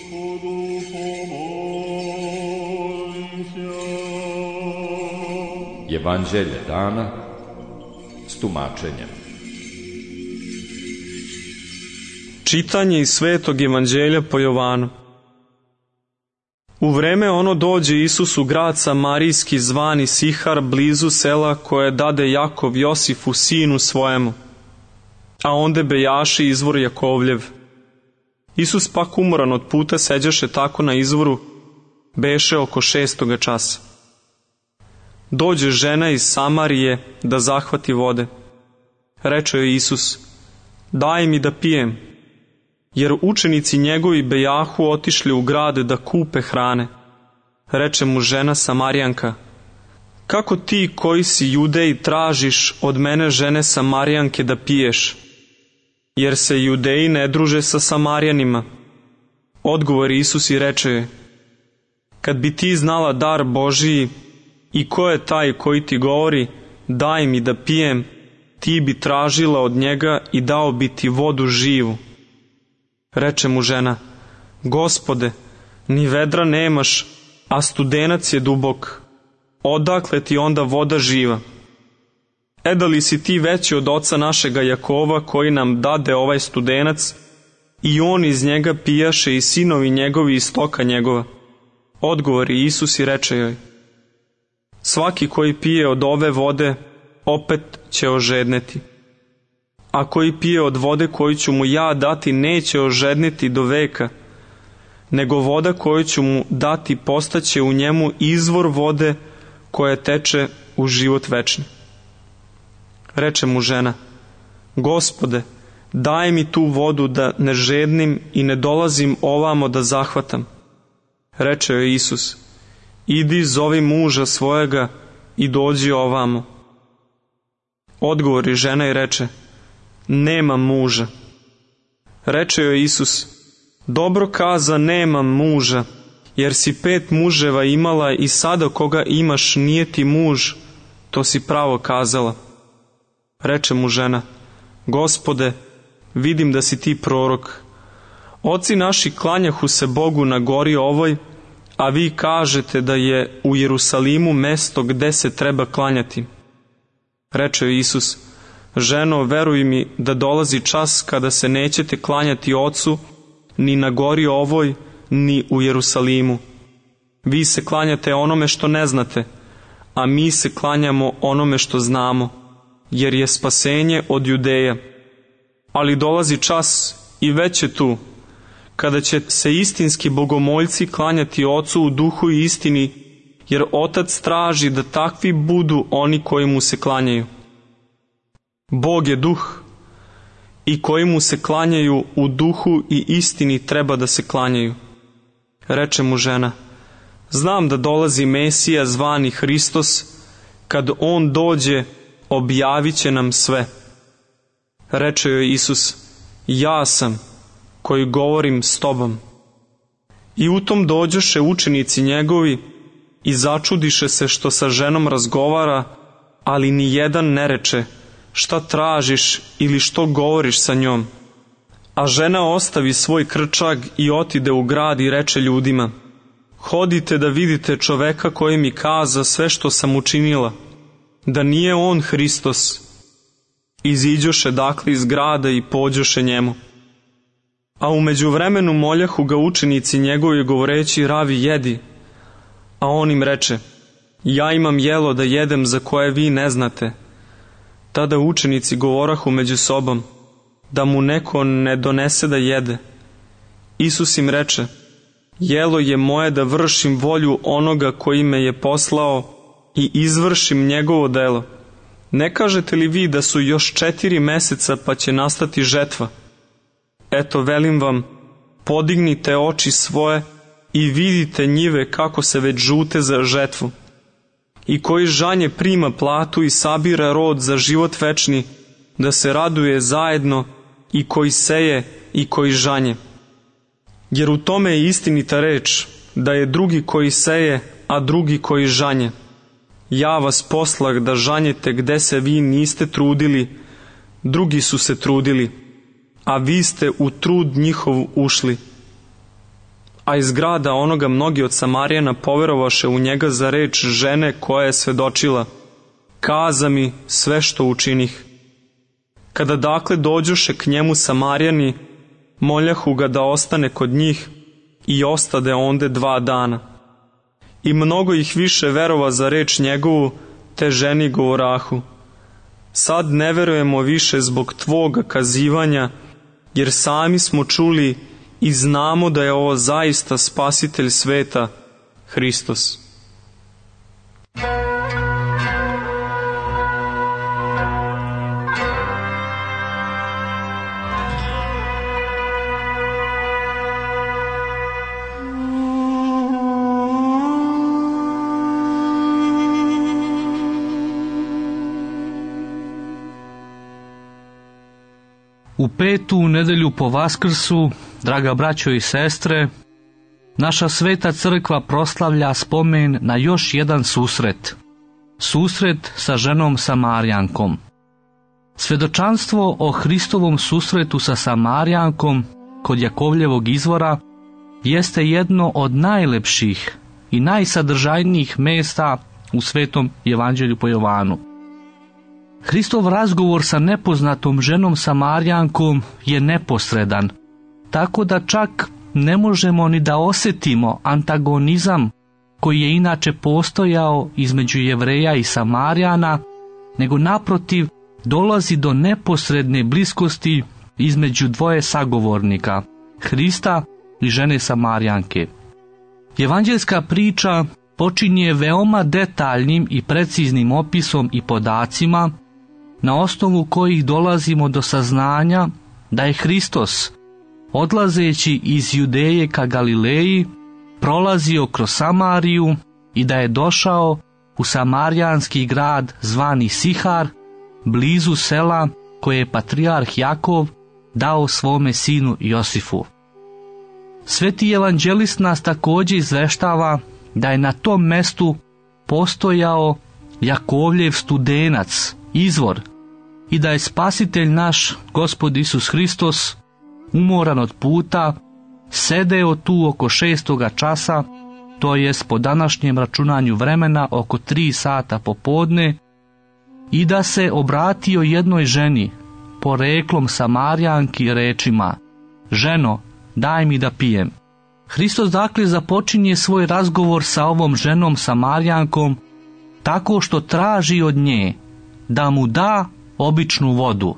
Evanđelje dana s tumačenjem. Čitanje iz Svetog Evanđelja po Jovanu. U vreme ono dođe Isus u grad Samarijski zvani Sihar, blizu sela koje dade Jakov Josifu sinu svojemu, a onde bejaše izvor Jakovljev. Isus pak umoran od puta seđaše tako na izvoru, beše oko 6. časa. Dođe žena iz Samarije da zahvati vode. Reče joj Isus: daj mi da pijem, jer učenici njegovi bejahu otišli u grad da kupe hrane. Reče mu žena Samarijanka: kako ti koji si Judej tražiš od mene žene Samarijanke da piješ? Jer se Judeji ne druže sa Samarijanima. Odgovori Isus i reče joj: kad bi ti znala dar Božiji i ko je taj koji ti govori daj mi da pijem, ti bi tražila od njega i dao bi ti vodu živu. Reče mu žena: Gospode, ni vedra nemaš, a studenac je dubok. Odakle ti onda voda živa? Da li si ti veći od oca našega Jakova, koji nam dade ovaj studenac, i on iz njega pijaše i sinovi njegovi iz stoka njegova? Odgovori Isus i reče joj: svaki koji pije od ove vode, opet će ožedneti. A koji pije od vode koju ću mu ja dati, neće ožedneti do veka, nego voda koju ću mu dati postaće u njemu izvor vode koja teče u život večni. Reče mu žena: Gospode, daj mi tu vodu da ne žednim i ne dolazim ovamo da zahvatam. Reče joj Isus: idi zovi muža svojega i dođi ovamo. Odgovori žena i reče: nemam muža. Reče joj Isus: dobro kaza, nemam muža, jer si 5 muževa imala i sada koga imaš nije ti muž, to si pravo kazala. Reče mu žena: Gospode, vidim da si ti prorok. Oci naši klanjahu se Bogu na gori ovoj, a vi kažete da je u Jerusalimu mesto gde se treba klanjati. Reče joj Isus: ženo, veruj mi da dolazi čas kada se nećete klanjati Ocu ni na gori ovoj, ni u Jerusalimu. Vi se klanjate onome što ne znate, a mi se klanjamo onome što znamo, jer je spasenje od Judeja. Ali dolazi čas, i već je tu, kada će se istinski bogomoljci klanjati Ocu u duhu i istini, jer Otac traži da takvi budu oni koji mu se klanjaju. Bog je duh, i koji mu se klanjaju u duhu i istini treba da se klanjaju. Reče mu žena: znam da dolazi Mesija zvani Hristos, kad on dođe objavit će nam sve. Reče joj Isus: ja sam koji govorim s tobom. I u tom dođoše učenici njegovi i začudiše se što sa ženom razgovara, ali ni jedan ne reče: šta tražiš ili što govoriš sa njom? A žena ostavi svoj krčag i otide u grad i reče ljudima: hodite da vidite čoveka koji mi kaza sve što sam učinila, da nije on Hristos. Iziđoše dakle iz grada i pođoše njemu. A u međuvremenu moljahu ga učenici njegovi govoreći: ravi, jedi. A on im reče: ja imam jelo da jedem za koje vi ne znate. Tada učenici govorahu među sobom: da mu neko ne donese da jede. Isus im reče: jelo je moje da vršim volju onoga koji me je poslao i izvršim njegovo delo. Ne kažete li vi da su još 4 meseca pa će nastati žetva? Eto, velim vam, podignite oči svoje i vidite njive kako se već žute za žetvu. I koji žanje prima platu i sabira rod za život večni, da se raduje zajedno, i koji seje i koji žanje. Jer u tome je istinita reč, da je drugi koji seje, a drugi koji žanje. Ja vas poslah da žanjete gde se vi niste trudili, drugi su se trudili, a vi ste u trud njihov ušli. A iz grada onoga mnogi od Samarijana poverovaše u njega za reč žene koja je svedočila: kaza mi sve što učinih. Kada dakle dođoše k njemu Samarijani, moljahu ga da ostane kod njih i ostade onde 2 dana. I mnogo ih više verova za reč njegovu, te ženi govorahu: sad ne verujemo više zbog tvoga kazivanja, jer sami smo čuli i znamo da je ovo zaista spasitelj sveta, Hristos. U 5. nedelju po Vaskrsu, draga braćo i sestre, naša sveta crkva proslavlja spomen na još jedan susret. Susret sa ženom Samarijankom. Svedočanstvo o Hristovom susretu sa Samarijankom kod Jakovljevog izvora jeste jedno od najlepših i najsadržajnijih mjesta u Svetom Evanđelju po Jovanu. Hristov razgovor sa nepoznatom ženom Samarijankom je neposredan, tako da čak ne možemo ni da osjetimo antagonizam koji je inače postojao između Jevreja i Samarijana, nego naprotiv dolazi do neposredne bliskosti između dvoje sagovornika, Hrista i žene Samarijanke. Evanđeljska priča počinje veoma detaljnim i preciznim opisom i podacima, na osnovu kojih dolazimo do saznanja da je Hristos, odlazeći iz Judeje ka Galileji, prolazio kroz Samariju i da je došao u samarijanski grad zvani Sihar, blizu sela koje je patrijarh Jakov dao svome sinu Josifu. Sveti evanđelist nas također izveštava da je na tom mestu postojao Jakovljev studenac, izvor, i da je spasitelj naš, Gospod Isus Hristos, umoran od puta, sedeo tu oko 6. časa, to jest po današnjem računanju vremena oko 3 sata popodne, i da se obratio jednoj ženi, poreklom Samarijanki, rečima: ženo, daj mi da pijem. Hristos dakle započinje svoj razgovor sa ovom ženom Samarijankom tako što traži od nje da mu da običnu vodu.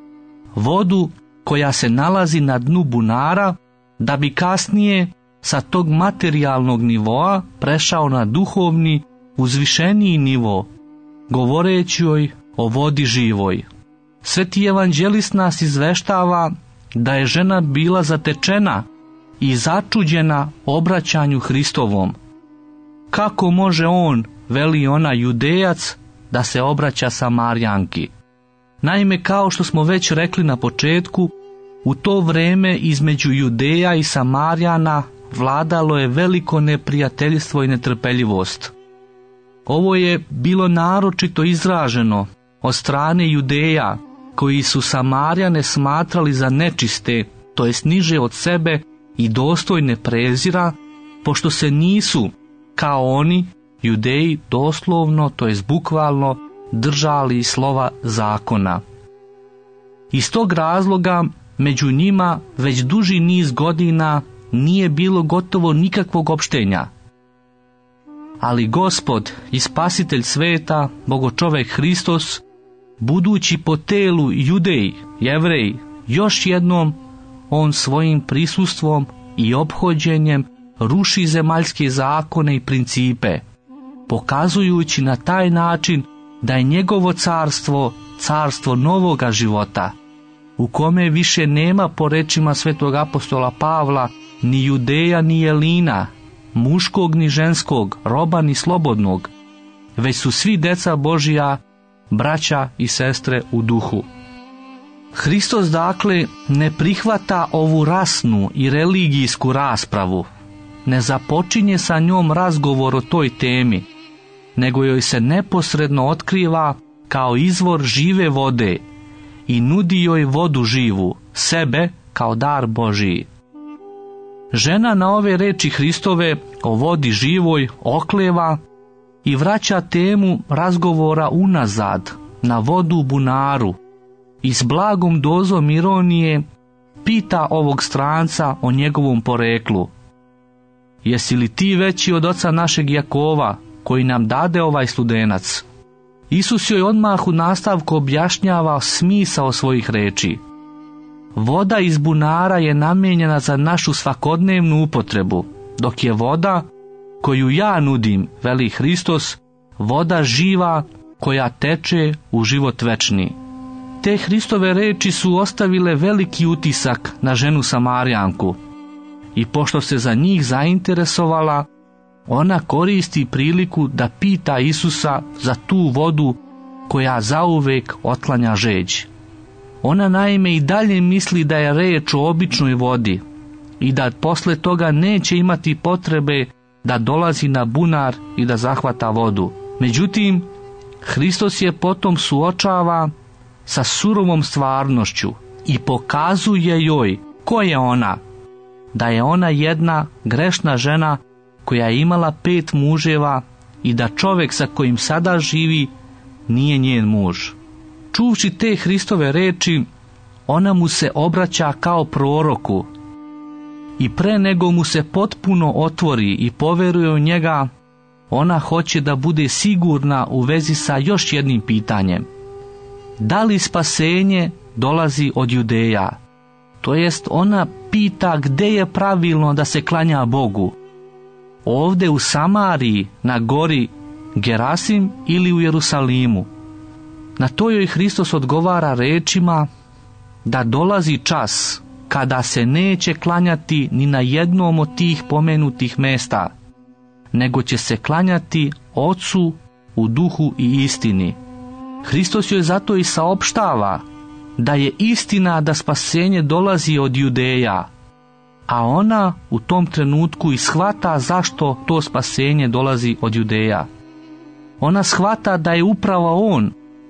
Vodu koja se nalazi na dnu bunara, da bi kasnije sa tog materijalnog nivoa prešao na duhovni, uzvišeniji nivo, govoreći joj o vodi živoj. Sveti evanđelist nas izveštava da je žena bila zatečena i začuđena obraćanju Hristovom. Kako može on, veli ona, Judejac, da se obraća Samarijanki? Naime, kao što smo već rekli na početku, u to vreme između Judeja i Samarijana vladalo je veliko neprijateljstvo i netrpeljivost. Ovo je bilo naročito izraženo od strane Judeja, koji su Samarijane smatrali za nečiste, to jest niže od sebe i dostojne prezira, pošto se nisu, kao oni, Judeji, doslovno, to jest bukvalno, držali slova zakona. Iz tog razloga među njima već duži niz godina nije bilo gotovo nikakvog opštenja. Ali Gospod i Spasitelj sveta, Bogočovek Hristos, budući po telu Judej, Jevrej, još jednom on svojim prisustvom i ophođenjem ruši zemaljske zakone i principe, pokazujući na taj način da je njegovo carstvo, carstvo novoga života, u kome više nema, po rečima svetog apostola Pavla, ni Judeja ni Jelina, muškog ni ženskog, roba ni slobodnog, već su svi deca Božija, braća i sestre u duhu. Hristos dakle ne prihvata ovu rasnu i religijsku raspravu, ne započinje sa njom razgovor o toj temi, nego joj se neposredno otkriva kao izvor žive vode i nudi joj vodu živu, sebe kao dar Božiji. Žena na ove reči Hristove o vodi živoj okleva i vraća temu razgovora unazad na vodu u bunaru i s blagom dozom ironije pita ovog stranca o njegovom poreklu. Jesi li ti veći od oca našeg Jakova, koji nam dade ovaj studenac? Isus joj odmah u nastavku objašnjava smisao svojih reči. Voda iz bunara je namijenjena za našu svakodnevnu upotrebu, dok je voda koju ja nudim, veli Hristos, voda živa koja teče u život večni. Te Hristove reči su ostavile veliki utisak na ženu Samarijanku i pošto se za njih zainteresovala, ona koristi priliku da pita Isusa za tu vodu koja zauvek otklanja žeđ. Ona naime i dalje misli da je reč o običnoj vodi i da posle toga neće imati potrebe da dolazi na bunar i da zahvata vodu. Međutim, Hristos je potom suočava sa surovom stvarnošću i pokazuje joj ko je ona, da je ona jedna grešna žena koja je imala 5 muževa i da čovjek sa kojim sada živi nije njen muž. Čuvši te Hristove reči, ona mu se obraća kao proroku i pre nego mu se potpuno otvori i poveruje u njega, ona hoće da bude sigurna u vezi sa još jednim pitanjem. Da li spasenje dolazi od Judeja? To jest, ona pita gde je pravilno da se klanja Bogu. Ovde u Samariji, na gori Gerasim ili u Jerusalimu? Na to joj Hristos odgovara rečima da dolazi čas kada se neće klanjati ni na jednom od tih pomenutih mesta, nego će se klanjati Ocu u duhu i istini. Hristos joj zato i saopštava da je istina da spasenje dolazi od Judeja, a ona u tom trenutku i shvata zašto to spasenje dolazi od Judeja. Ona shvata da je upravo on,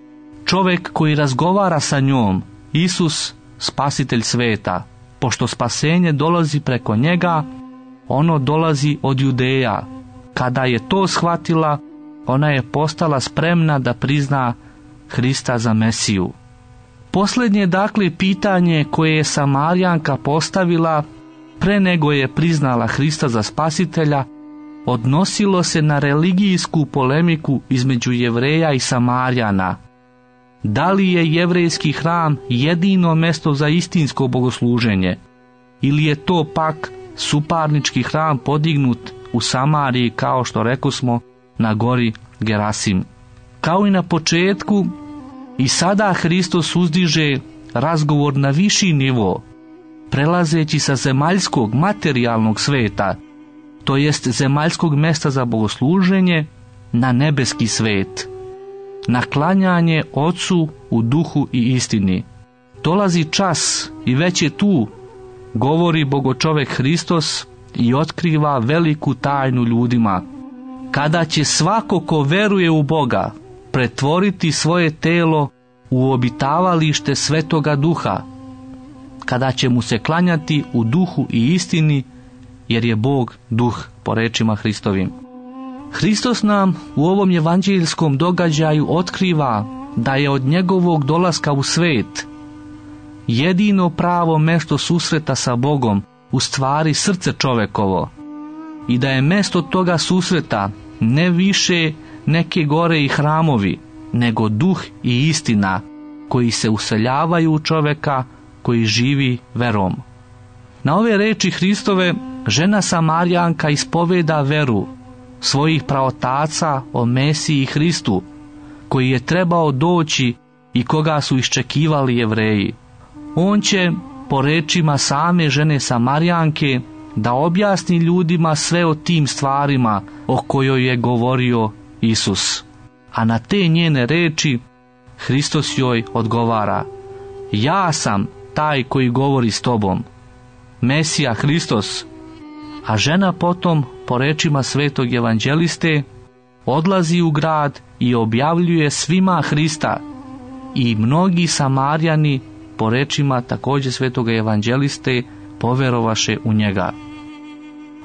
čovjek koji razgovara sa njom, Isus, spasitelj sveta. Pošto spasenje dolazi preko njega, ono dolazi od Judeja. Kada je to shvatila, ona je postala spremna da prizna Hrista za Mesiju. Posljednje dakle pitanje koje je Samarijanka postavila pre nego je priznala Hrista za spasitelja, odnosilo se na religijsku polemiku između Jevreja i Samarijana. Da li je jevrejski hram jedino mesto za istinsko bogosluženje, ili je to pak suparnički hram podignut u Samariji, kao što rekosmo, na gori Gerasim? Kao i na početku, i sada Hristos uzdiže razgovor na viši nivo, prelazeći sa zemaljskog materijalnog sveta, to jest zemaljskog mesta za bogosluženje, na nebeski svet, na klanjanje Ocu u duhu i istini. Dolazi čas i već je tu, govori Bogočovek Hristos i otkriva veliku tajnu ljudima, kada će svako ko veruje u Boga pretvoriti svoje telo u obitavalište Svetoga Duha, kada će mu se klanjati u duhu i istini, jer je Bog duh, po rečima Hristovim. Hristos nam u ovom evanđeljskom događaju otkriva da je od njegovog dolaska u svet jedino pravo mesto susreta sa Bogom u stvari srce čovekovo i da je mesto toga susreta ne više neke gore i hramovi, nego duh i istina koji se useljavaju u čoveka koji živi verom. Na ove reči Hristove žena Samarijanka ispoveda veru svojih praotaca o Mesiji Hristu, koji je trebao doći i koga su iščekivali Jevreji. On će, po rečima same žene Samarijanke, da objasni ljudima sve o tim stvarima o kojoj je govorio Isus. A na te njene reči Hristos joj odgovara: ja sam taj koji govori s tobom, Mesija Hristos. A žena potom, po rečima svetog evanđeliste, odlazi u grad i objavljuje svima Hrista, i mnogi Samarijani, po rečima također svetoga evanđeliste, poverovaše u njega.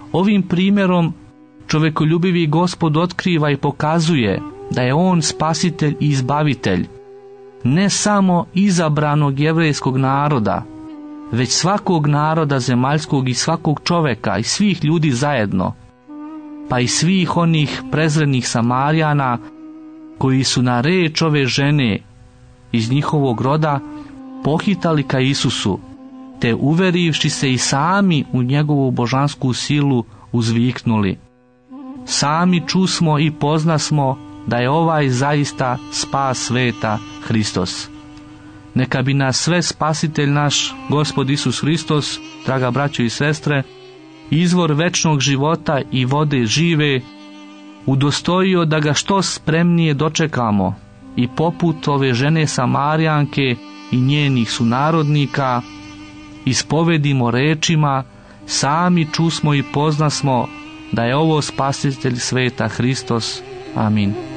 Ovim primjerom čovekoljubivi Gospod otkriva i pokazuje da je on spasitelj i izbavitelj, ne samo izabranog jevrejskog naroda, već svakog naroda zemaljskog i svakog čoveka i svih ljudi zajedno, pa i svih onih prezrenih Samarijana koji su na reč ove žene iz njihovog roda pohitali ka Isusu, te uverivši se i sami u njegovu božansku silu uzviknuli: sami čusmo i poznasmo da je ovaj zaista spas sveta Hristos. Neka bi nas sve spasitelj naš, Gospod Isus Hristos, draga braćo i sestre, izvor večnog života i vode žive, udostojio da ga što spremnije dočekamo i poput ove žene Samarijanke i njenih sunarodnika ispovedimo rečima: sami čusmo i poznasmo da je ovo spasitelj sveta Hristos. Amin.